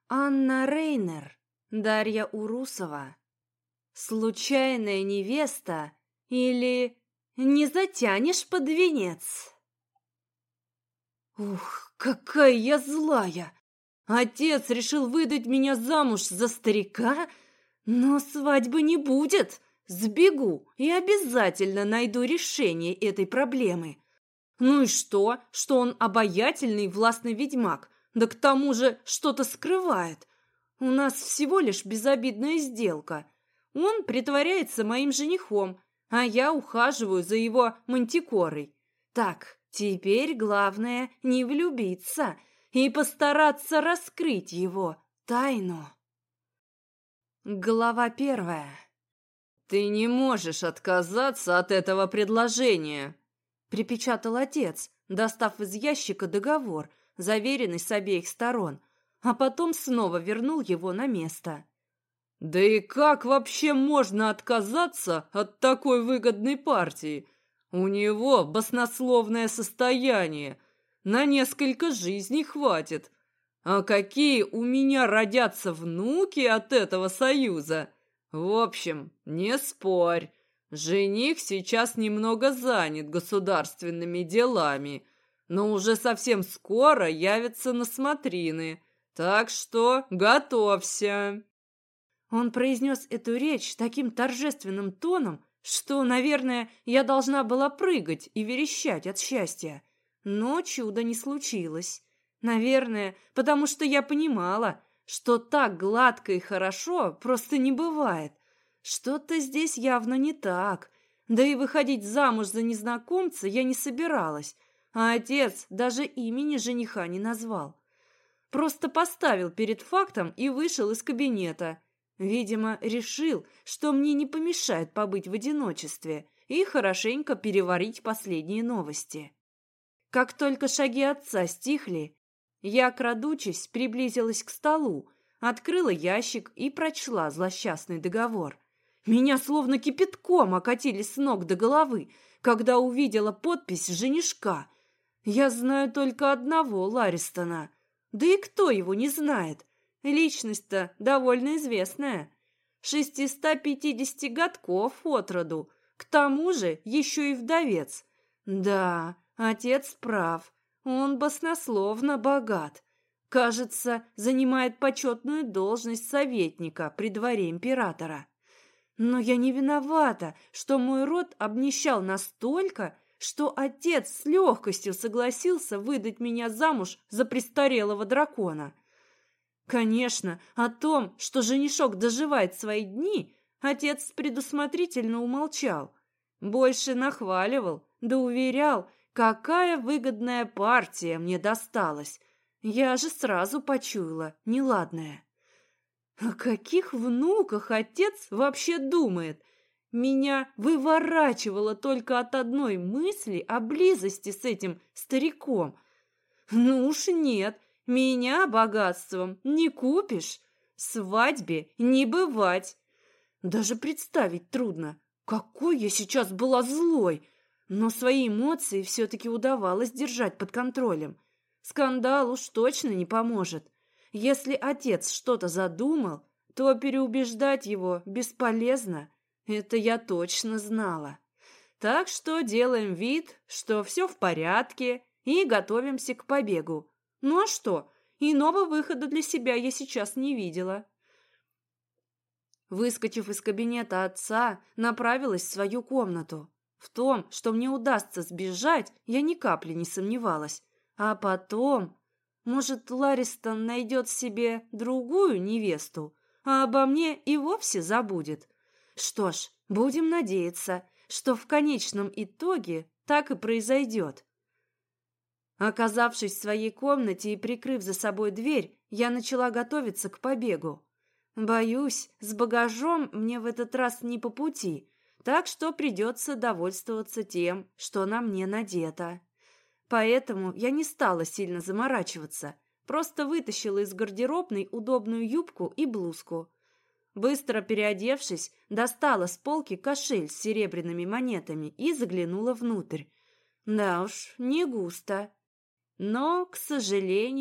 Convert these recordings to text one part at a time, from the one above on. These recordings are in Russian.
Анна Рейнер, Дарья Урусова. Случайная невеста или не затянешь под венец? Ух, какая я злая! Отец решил выдать меня замуж за старика, но свадьбы не будет. Сбегу и обязательно найду решение этой проблемы. Ну и что он обаятельный властный ведьмак, да к тому же что-то скрывает. У нас всего лишь безобидная сделка. Он притворяется моим женихом, а я ухаживаю за его мантикорой. Так, теперь главное не влюбиться и постараться раскрыть его тайну. Глава 1. «Ты не можешь отказаться от этого предложения», — припечатал отец, достав из ящика договор, заверенный с обеих сторон, а потом снова вернул его на место. «Да и как вообще можно отказаться от такой выгодной партии? У него баснословное состояние, на несколько жизней хватит. А какие у меня родятся внуки от этого союза? В общем, не спорь, жених сейчас немного занят государственными делами, но уже совсем скоро явится на смотрины, так что готовься». Он произнес эту речь таким торжественным тоном, что, наверное, я должна была прыгать и верещать от счастья. Но чуда не случилось. Наверное, потому что я понимала, что так гладко и хорошо просто не бывает. Что-то здесь явно не так. Да и выходить замуж за незнакомца я не собиралась, а отец даже имени жениха не назвал. Просто поставил перед фактом и вышел из кабинета. Видимо, решил, что мне не помешает побыть в одиночестве и хорошенько переварить последние новости. Как только шаги отца стихли, я, крадучись, приблизилась к столу, открыла ящик и прочла злосчастный договор. Меня словно кипятком окатили с ног до головы, когда увидела подпись женишка. Я знаю только одного Ларистона. Да и кто его не знает? Личность-то довольно известная. 650 годков от роду. К тому же еще и вдовец. Да, отец прав. Он баснословно богат. Кажется, занимает почетную должность советника при дворе императора. Но я не виновата, что мой род обнищал настолько, что отец с легкостью согласился выдать меня замуж за престарелого дракона. Конечно, о том, что женишок доживает свои дни, отец предусмотрительно умолчал. Больше нахваливал, да уверял, какая выгодная партия мне досталась. Я же сразу почуяла неладное. О каких внуках отец вообще думает? Меня выворачивало только от одной мысли о близости с этим стариком. Ну уж нет, меня богатством не купишь, свадьбе не бывать. Даже представить трудно, какой я сейчас была злой, но свои эмоции все-таки удавалось держать под контролем. Скандал уж точно не поможет. Если отец что-то задумал, то переубеждать его бесполезно. Это я точно знала. Так что делаем вид, что все в порядке, и готовимся к побегу. Ну а что? Иного выхода для себя я сейчас не видела. Выскочив из кабинета отца, направилась в свою комнату. В том, что мне удастся сбежать, я ни капли не сомневалась. А потом... Может, Ларистон найдет себе другую невесту, а обо мне и вовсе забудет. Что ж, будем надеяться, что в конечном итоге так и произойдет. Оказавшись в своей комнате и прикрыв за собой дверь, я начала готовиться к побегу. Боюсь, с багажом мне в этот раз не по пути, так что придется довольствоваться тем, что на мне надето. Поэтому я не стала сильно заморачиваться, просто вытащила из гардеробной удобную юбку и блузку. Быстро переодевшись, достала с полки кошель с серебряными монетами и заглянула внутрь. Да уж, не густо. Но, к сожалению,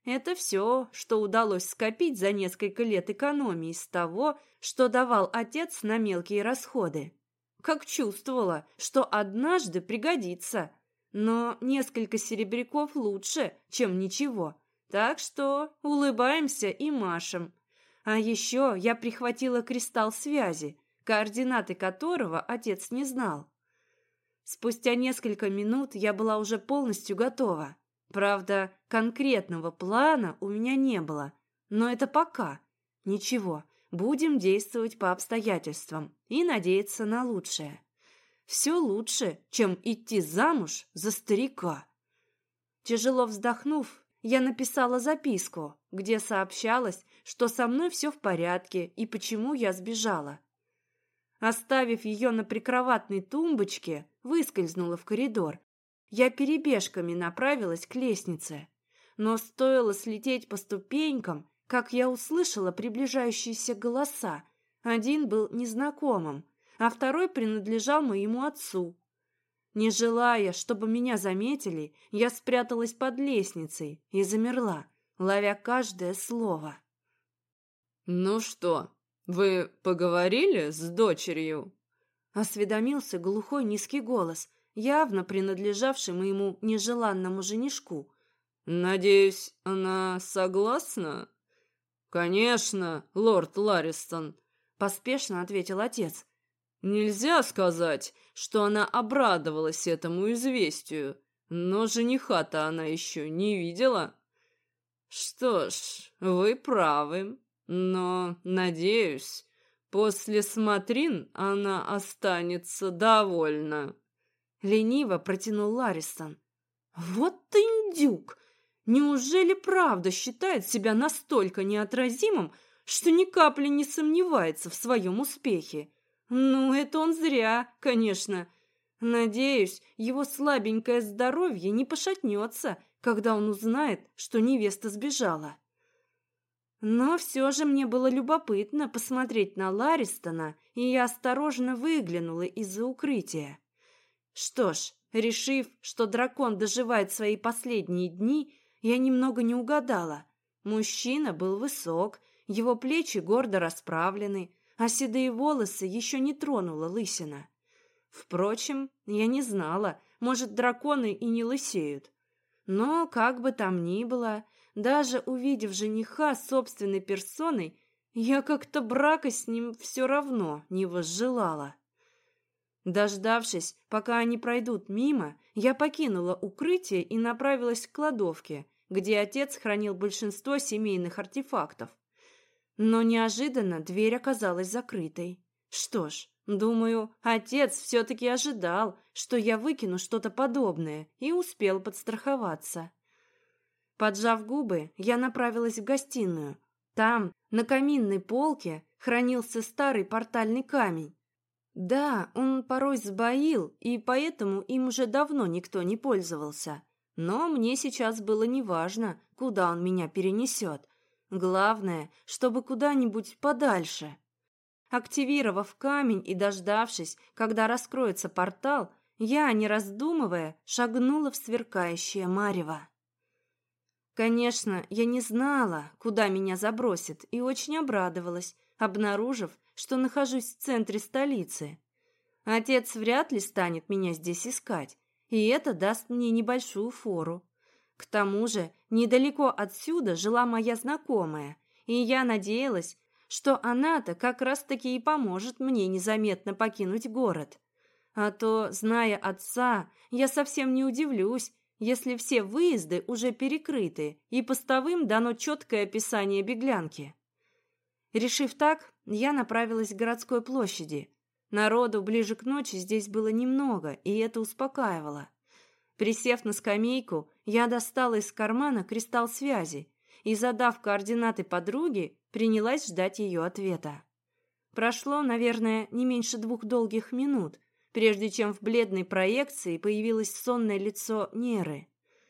Это все, что удалось скопить за несколько лет экономии из того, что давал отец на мелкие расходы. Как чувствовала, что однажды пригодится, но несколько серебряков лучше, чем ничего. Так что улыбаемся и машем. А еще я прихватила кристалл связи, координаты которого отец не знал. Спустя несколько минут я была уже полностью готова. Правда, конкретного плана у меня не было, но это пока. Ничего, будем действовать по обстоятельствам и надеяться на лучшее. Все лучше, чем идти замуж за старика. Тяжело вздохнув, я написала записку, где сообщалось, что со мной все в порядке и почему я сбежала. Оставив ее на прикроватной тумбочке, выскользнула в коридор. Я перебежками направилась к лестнице. Но стоило слететь по ступенькам, как я услышала приближающиеся голоса. Один был незнакомым, а второй принадлежал моему отцу. Не желая, чтобы меня заметили, я спряталась под лестницей и замерла, ловя каждое слово. «Ну что, вы поговорили с дочерью?» Осведомился глухой низкий голос, явно принадлежавший моему нежеланному женишку. «Надеюсь, она согласна?» «Конечно, лорд Ларистон», — поспешно ответил отец. «Нельзя сказать, что она обрадовалась этому известию, но жениха-то она еще не видела». «Что ж, вы правы, но, надеюсь, после смотрин она останется довольна». Лениво протянул Ларисон. «Вот ты индюк! Неужели правда считает себя настолько неотразимым, что ни капли не сомневается в своем успехе? Ну, это он зря, конечно. Надеюсь, его слабенькое здоровье не пошатнется, когда он узнает, что невеста сбежала». Но все же мне было любопытно посмотреть на Ларистона, и я осторожно выглянула из-за укрытия. Что ж, решив, что дракон доживает свои последние дни, я немного не угадала. Мужчина был высок, его плечи гордо расправлены, а седые волосы еще не тронула лысина. Впрочем, я не знала, может, драконы и не лысеют. Но, как бы там ни было, даже увидев жениха собственной персоной, я как-то брака с ним все равно не возжелала. Дождавшись, пока они пройдут мимо, я покинула укрытие и направилась к кладовке, где отец хранил большинство семейных артефактов. Но неожиданно дверь оказалась закрытой. Что ж, думаю, отец все-таки ожидал, что я выкину что-то подобное, и успел подстраховаться. Поджав губы, я направилась в гостиную. Там, на каминной полке, хранился старый портальный камень. Да, он порой сбоил, и поэтому им уже давно никто не пользовался. Но мне сейчас было неважно, куда он меня перенесет. Главное, чтобы куда-нибудь подальше. Активировав камень и дождавшись, когда раскроется портал, я, не раздумывая, шагнула в сверкающее марево. Конечно, я не знала, куда меня забросит, и очень обрадовалась, обнаружив, что нахожусь в центре столицы. Отец вряд ли станет меня здесь искать, и это даст мне небольшую фору. К тому же, недалеко отсюда жила моя знакомая, и я надеялась, что она-то как раз-таки и поможет мне незаметно покинуть город. А то, зная отца, я совсем не удивлюсь, если все выезды уже перекрыты и постовым дано четкое описание беглянки. Решив так, я направилась к городской площади. Народу ближе к ночи здесь было немного, и это успокаивало. Присев на скамейку, я достала из кармана кристалл связи и, задав координаты подруги, принялась ждать ее ответа. Прошло, наверное, не меньше 2 долгих минут, прежде чем в бледной проекции появилось сонное лицо Неры.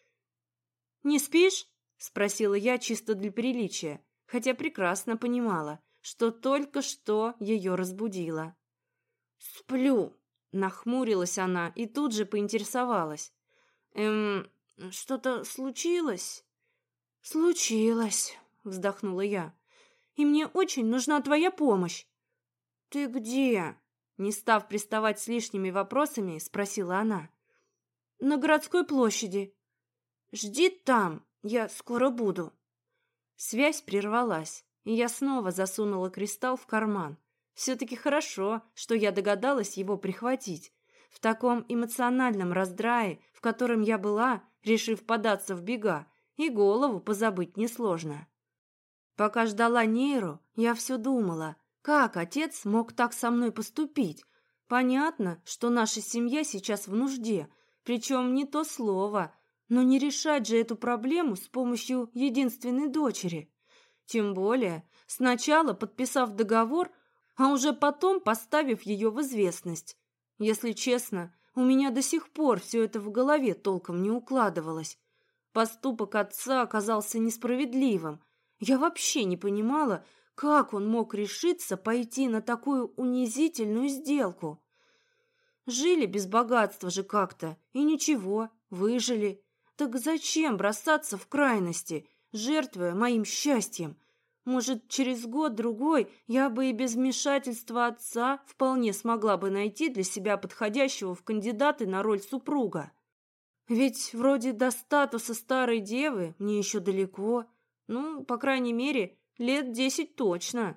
«Не спишь?» — спросила я чисто для приличия, хотя прекрасно понимала, что только что ее разбудила. «Сплю», — нахмурилась она и тут же поинтересовалась. Что-то случилось?» «Случилось», — вздохнула я. «И мне очень нужна твоя помощь». «Ты где?» — не став приставать с лишними вопросами, спросила она. «На городской площади». «Жди там, я скоро буду». Связь прервалась, и я снова засунула кристалл в карман. Все-таки хорошо, что я догадалась его прихватить. В таком эмоциональном раздрае, в котором я была, решив податься в бега, и голову позабыть несложно. Пока ждала Нейру, я все думала, как отец мог так со мной поступить. Понятно, что наша семья сейчас в нужде, причем не то слово, но не решать же эту проблему с помощью единственной дочери. Тем более, сначала подписав договор, а уже потом поставив ее в известность. Если честно, у меня до сих пор все это в голове толком не укладывалось. Поступок отца оказался несправедливым. Я вообще не понимала, как он мог решиться пойти на такую унизительную сделку. Жили без богатства же как-то, и ничего, выжили. Так зачем бросаться в крайности, жертвуя моим счастьем? Может, через год-другой я бы и без вмешательства отца вполне смогла бы найти для себя подходящего в кандидаты на роль супруга. Ведь вроде до статуса старой девы мне еще далеко. Ну, по крайней мере, лет 10 точно.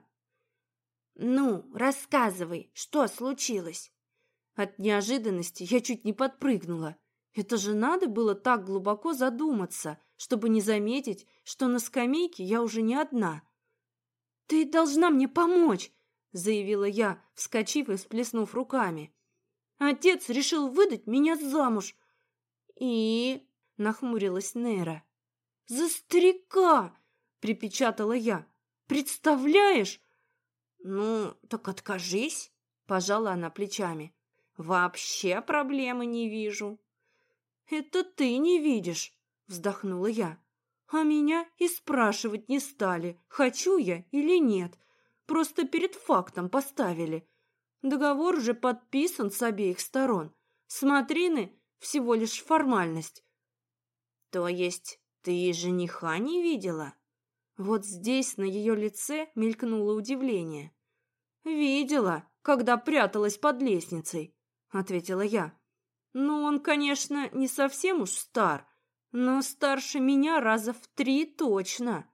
«Ну, рассказывай, что случилось?» От неожиданности я чуть не подпрыгнула. Это же надо было так глубоко задуматься, чтобы не заметить, что на скамейке я уже не одна. «Ты должна мне помочь!» — заявила я, вскочив и всплеснув руками. «Отец решил выдать меня замуж!» «И?» — нахмурилась Нейра. «За старика!» — припечатала я. «Представляешь?» «Ну, так откажись!» — пожала она плечами. «Вообще проблемы не вижу». «Это ты не видишь!» — вздохнула я. «А меня и спрашивать не стали, хочу я или нет. Просто перед фактом поставили. Договор уже подписан с обеих сторон. Смотрины — всего лишь формальность». «То есть ты жениха не видела?» Вот здесь на ее лице мелькнуло удивление. «Видела, когда пряталась под лестницей», — ответила я. «Ну, он, конечно, не совсем уж стар, но старше меня раза в 3 точно».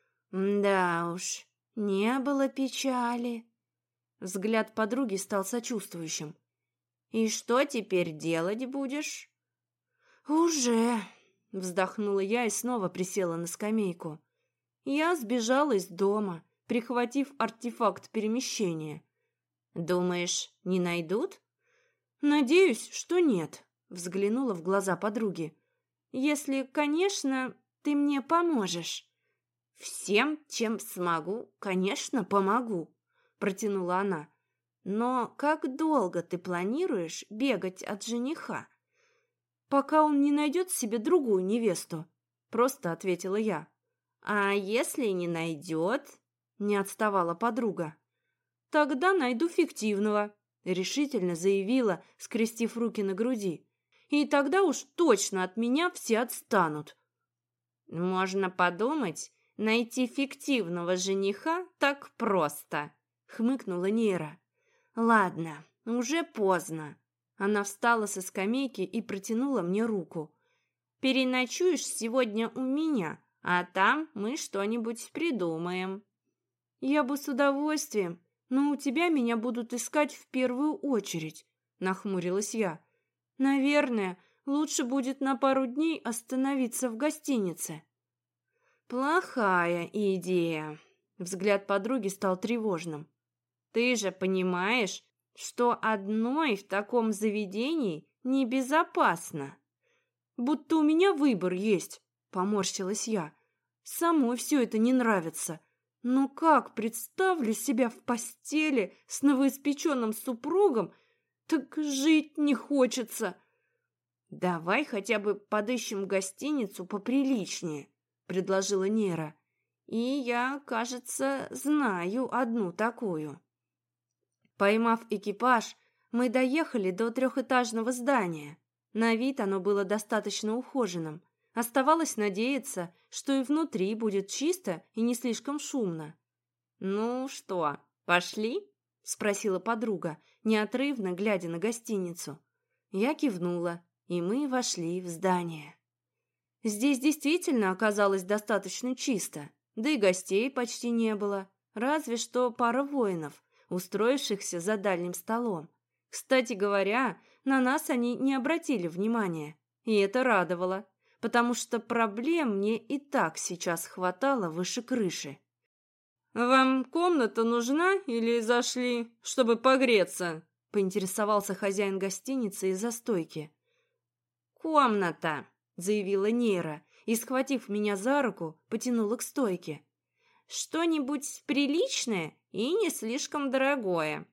«Да уж, не было печали». Взгляд подруги стал сочувствующим. «И что теперь делать будешь?» «Уже», — вздохнула я и снова присела на скамейку. Я сбежала из дома, прихватив артефакт перемещения. «Думаешь, не найдут?» «Надеюсь, что нет», — взглянула в глаза подруги. «Если, конечно, ты мне поможешь». «Всем, чем смогу, конечно, помогу», — протянула она. «Но как долго ты планируешь бегать от жениха?» «Пока он не найдет себе другую невесту», — просто ответила я. «А если не найдет?» — не отставала подруга. «Тогда найду фиктивного», — решительно заявила, скрестив руки на груди. «И тогда уж точно от меня все отстанут». «Можно подумать, найти фиктивного жениха так просто», — хмыкнула Нейра. «Ладно, уже поздно». Она встала со скамейки и протянула мне руку. «Переночуешь сегодня у меня, а там мы что-нибудь придумаем». «Я бы с удовольствием, но у тебя меня будут искать в первую очередь», — нахмурилась я. «Наверное, лучше будет на пару дней остановиться в гостинице». «Плохая идея», — взгляд подруги стал тревожным. «Ты же понимаешь, что одной в таком заведении небезопасно». «Будто у меня выбор есть», — поморщилась я. «Самой все это не нравится. Но как представлю себя в постели с новоиспеченным супругом, так жить не хочется». «Давай хотя бы подыщем гостиницу поприличнее», — предложила Нера. «И я, кажется, знаю одну такую». Поймав экипаж, мы доехали до 3-этажного здания. На вид оно было достаточно ухоженным. Оставалось надеяться, что и внутри будет чисто и не слишком шумно. «Ну что, пошли?» — спросила подруга, неотрывно глядя на гостиницу. Я кивнула, и мы вошли в здание. Здесь действительно оказалось достаточно чисто, да и гостей почти не было, разве что пара воинов, устроившихся за дальним столом. Кстати говоря, на нас они не обратили внимания, и это радовало, потому что проблем мне и так сейчас хватало выше крыши. «Вам комната нужна или зашли, чтобы погреться?» — поинтересовался хозяин гостиницы из-за стойки. «Комната», — заявила Нейра и, схватив меня за руку, потянула к стойке. «Что-нибудь приличное и не слишком дорогое».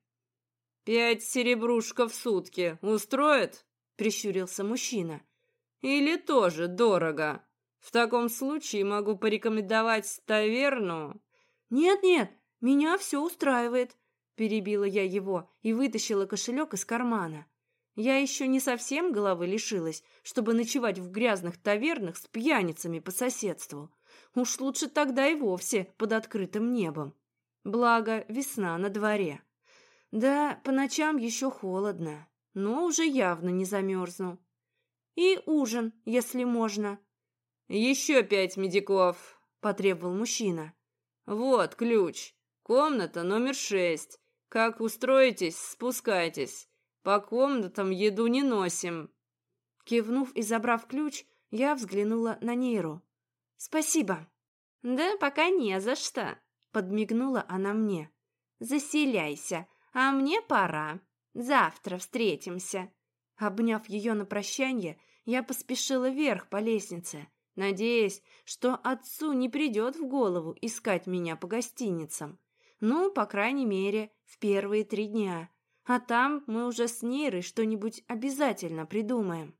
5 серебрушков в сутки устроит?» — прищурился мужчина. «Или тоже дорого? В таком случае могу порекомендовать таверну». «Нет-нет, меня все устраивает», — перебила я его и вытащила кошелек из кармана. Я еще не совсем головы лишилась, чтобы ночевать в грязных тавернах с пьяницами по соседству. Уж лучше тогда и вовсе под открытым небом. Благо, весна на дворе. Да, по ночам еще холодно, но уже явно не замерзну. И ужин, если можно. «Еще 5 медиков», — потребовал мужчина. «Вот ключ. Комната номер 6. Как устроитесь, спускайтесь. По комнатам еду не носим». Кивнув и забрав ключ, я взглянула на Нейру. «Спасибо». «Да пока не за что», — подмигнула она мне. «Заселяйся, а мне пора. Завтра встретимся». Обняв ее на прощанье, я поспешила вверх по лестнице, надеясь, что отцу не придет в голову искать меня по гостиницам. Ну, по крайней мере, в первые 3 дня. А там мы уже с Нейрой что-нибудь обязательно придумаем.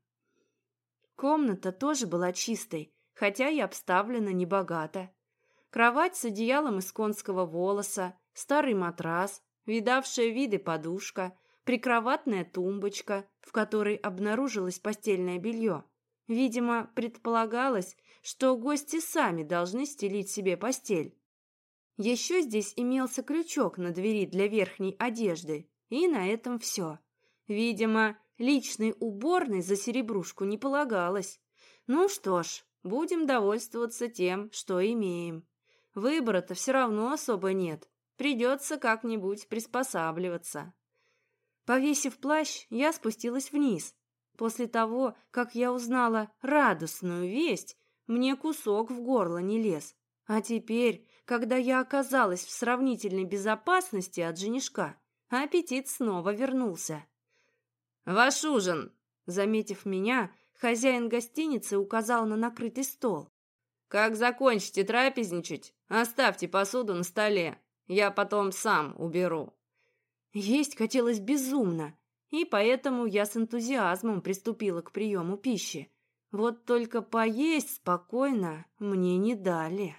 Комната тоже была чистой, хотя и обставлена небогато. Кровать с одеялом из конского волоса, старый матрас, видавшая виды подушка, прикроватная тумбочка, в которой обнаружилось постельное белье. Видимо, предполагалось, что гости сами должны стелить себе постель. Еще здесь имелся крючок на двери для верхней одежды, и на этом все. Видимо, личной уборной за серебрушку не полагалось. Ну что ж, будем довольствоваться тем, что имеем. Выбора-то все равно особо нет, придется как-нибудь приспосабливаться. Повесив плащ, я спустилась вниз. После того, как я узнала радостную весть, мне кусок в горло не лез. А теперь, когда я оказалась в сравнительной безопасности от женишка, аппетит снова вернулся. «Ваш ужин!» Заметив меня, хозяин гостиницы указал на накрытый стол. «Как закончите трапезничать, оставьте посуду на столе, я потом сам уберу». Есть хотелось безумно, и поэтому я с энтузиазмом приступила к приему пищи. Вот только поесть спокойно мне не дали.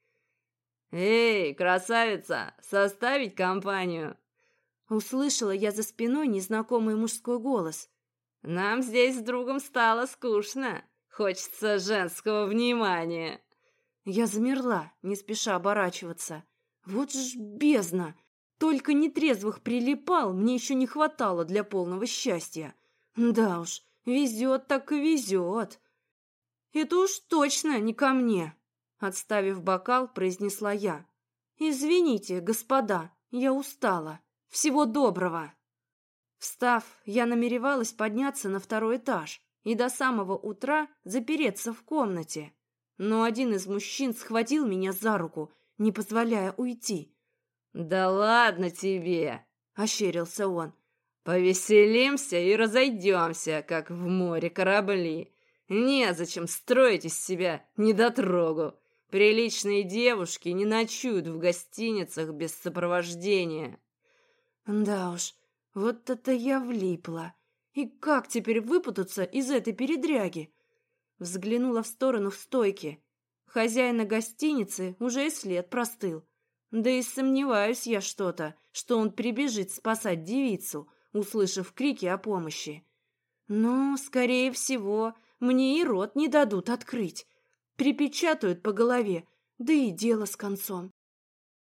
«Эй, красавица, составить компанию?» Услышала я за спиной незнакомый мужской голос. «Нам здесь с другом стало скучно. Хочется женского внимания». Я замерла, не спеша оборачиваться. Вот ж бездна! Только нетрезвых прилипал мне еще не хватало для полного счастья. Да уж, везет так и везет. Это уж точно не ко мне. Отставив бокал, произнесла я. «Извините, господа, я устала. Всего доброго!» Встав, я намеревалась подняться на 2-й этаж и до самого утра запереться в комнате. Но один из мужчин схватил меня за руку, не позволяя уйти. «Да ладно тебе!» — ощерился он. «Повеселимся и разойдемся, как в море корабли. Незачем строить из себя недотрогу. Приличные девушки не ночуют в гостиницах без сопровождения». Да уж, вот это я влипла. И как теперь выпутаться из этой передряги? Взглянула в сторону стойки. Хозяина гостиницы уже и след простыл. Да и сомневаюсь я что-то, что он прибежит спасать девицу, услышав крики о помощи. Но, скорее всего, мне и рот не дадут открыть. Припечатают по голове, да и дело с концом.